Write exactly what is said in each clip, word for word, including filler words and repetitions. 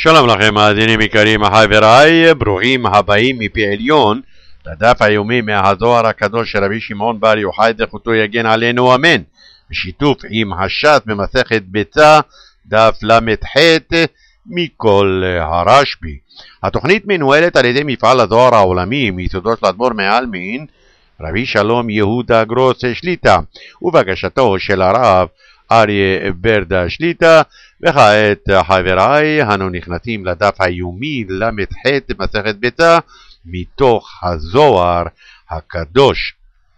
שלום לכם מאזינים יקרים חבריי, ברוכים הבאים מפי עליון לדף היומי מהזוהר הקדוש של רבי שמעון בר יוחאי זכותו יגן עלינו אמן, בשיתוף עם הש"ס במסכת ביצה דף למ"ח מכל הרשב"י. התוכנית מנוהלת על ידי מפעל הזוהר העולמי מיסודו של אדמו"ר מעלמין רבי שלום יהודה גרוס שליטא ובקשתו של הרב אריה ברדה שליטא. וכעת חבריי, אנו נכנסים לדף היומי למ"ח מסכת ביצה מתוך הזוהר הקדוש.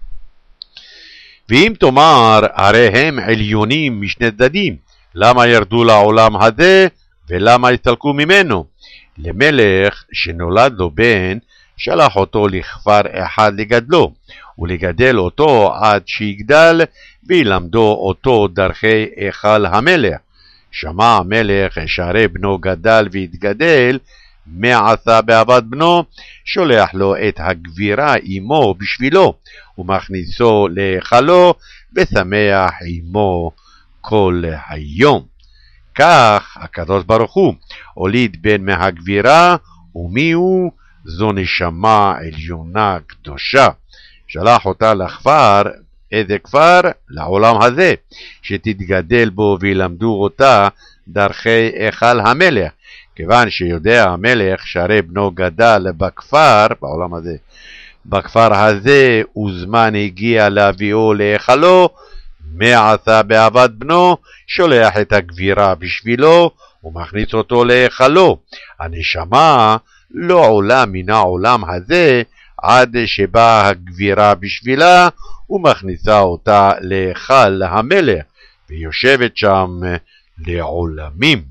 ואם תאמר הרי הם עליונים משני צדדים, למה ירדו לעולם הזה ולמה הסתלקו ממנו? למלך שנולד לו בן שלח אותו לכפר אחד לגדלו ולגדל אותו עד שיגדל וילמדו אותו דרכי היכל המלך. שמע המלך שערי בנו גדל והתגדל, מה עשה בעבד בנו? שולח לו את הגבירה עמו בשבילו ומכניסו להיכלו ושמח עמו כל היום. כך הקדוש ברוך הוא הוליד בן מהגבירה, ומי הוא? זו נשמה עליונה קדושה. שלח אותה לכפר, איזה כפר? לעולם הזה, שתתגדל בו וילמדו אותה דרכי היכל המלך. כיוון שיודע המלך שהרי בנו גדל בכפר, בעולם הזה, בכפר הזה וזמן הגיע להביאו להיכלו, מה עשה בעבד בנו? שולח את הגבירה בשבילו ומכניס אותו להיכלו. הנשמה לא עולה מן העולם הזה עד שבאה הגבירה בשבילה ומכניסה אותה להיכל המלך ויושבת שם לעולמים.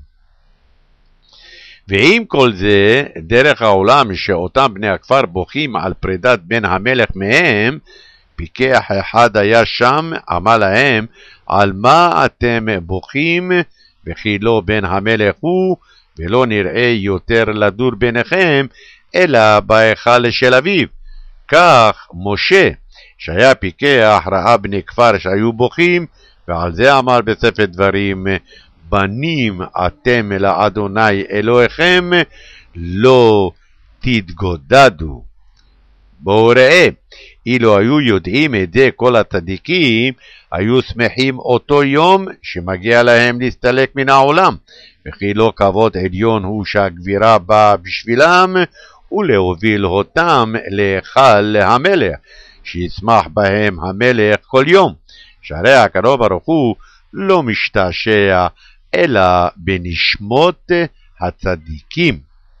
ועם כל זה, דרך העולם שאותם בני הכפר בוכים על פרידת בן המלך מהם, פיקח אחד היה שם, אמר להם, על מה אתם בוכים? וכי לא בן המלך הוא, ולא נראה יותר לדור ביניכם, אלא בהיכל של אביו. כך משה, שהיה פיקח, ראה בני כפר שהיו בוכים, ועל זה אמר בספר דברים, בנים אתם לאדוני אלוהיכם, לא תתגודדו. בואו ראה, אילו היו יודעים את זה כל הצדיקים, היו שמחים אותו יום שמגיע להם להסתלק מן העולם. וכי לא כבוד עליון הוא שהגבירה באה בשבילם, ולהוביל אותם להיכל המלך, שישמח בהם המלך כל יום. שהרי הקדוש ברוך הוא לא משתעשע אלא בנשמות הצדיקים.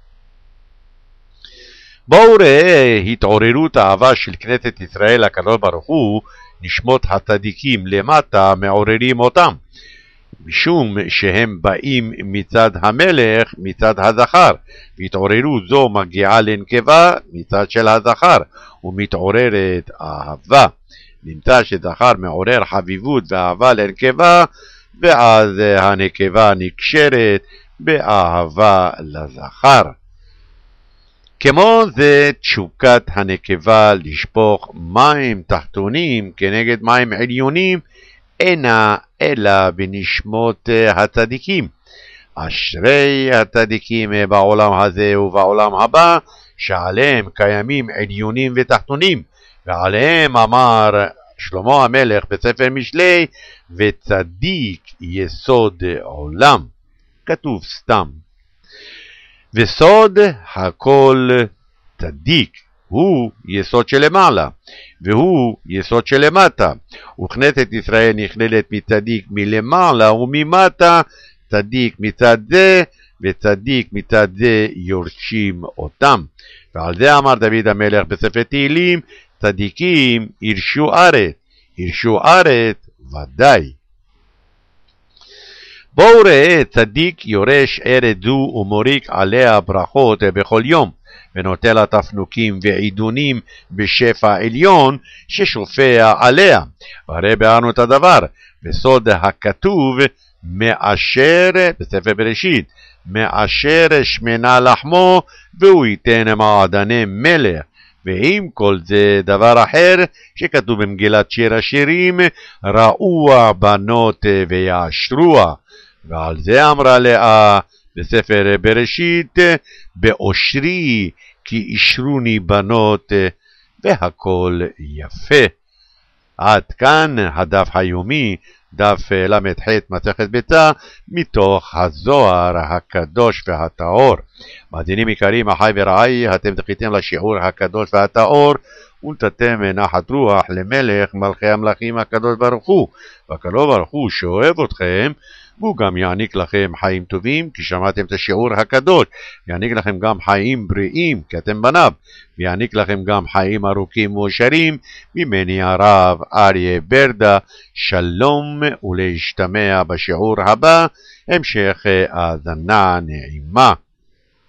בואו ראה התעוררות האהבה של כנסת ישראל הקדוש ברוך הוא, נשמות הצדיקים למטה מעוררים אותם, משום שהם באים מצד המלך, מצד הזכר, והתעוררות זו מגיעה לנקבה מצד של הזכר, ומתעוררת אהבה. נמצא שזכר מעורר חביבות ואהבה לנקבה, ואז הנקבה נקשרת באהבה לזכר. כמו זה תשוקת הנקבה לשפוך מים תחתונים כנגד מים עליונים, אינה אלא בנשמות הצדיקים. אשרי הצדיקים בעולם הזה ובעולם הבא, שעליהם קיימים עליונים ותחתונים, ועליהם אמר שלמה המלך בספר משלי, וצדיק יסוד עולם. כתוב סתם. וסוד הכל צדיק הוא יסוד שלמעלה, והוא יסוד שלמטה, וכנסת ישראל נכללת מצדיק מלמעלה וממטה, צדיק מצד זה וצדיק מצד זה יורשים אותם. ועל זה אמר דוד המלך בספר תהילים, צדיקים ירשו ארץ, ירשו ארץ ודאי. בואו ראה, צדיק יורש ארץ זו ומוריק עליה ברכות בכל יום, ונוטל לה תפנוקים ועידונים בשפע עליון ששופע עליה. והרי בארנו את הדבר, בסוד הכתוב מאשר, בספר בראשית, מאשר שמנה לחמו והוא ייתן מעדני מלך. ועם כל זה דבר אחר שכתוב במגילת שיר השירים, ראו בנות ויעשרוה. ועל זה אמרה לאה, בספר בראשית, באושרי כי אישרוני בנות, והכל יפה. עד כאן הדף היומי, דף למ"ח מסכת ביצה, מתוך הזוהר הקדוש והטהור. מאזינים יקרים, אחי ורעי, אתם זכיתם לשיעור הקדוש והטהור, ונתתם נחת רוח למלך מלכי המלכים הקדוש ברוך הוא. והקדוש ברוך הוא שאוהב אתכם, והוא גם יעניק לכם חיים טובים, כי שמעתם את השיעור הקדוש. יעניק לכם גם חיים בריאים, כי אתם בניו, ויעניק לכם גם חיים ארוכים ואושרים. ממני הרב אריה ברדה, שלום ולהשתמע בשיעור הבא. המשך האזנה נעימה.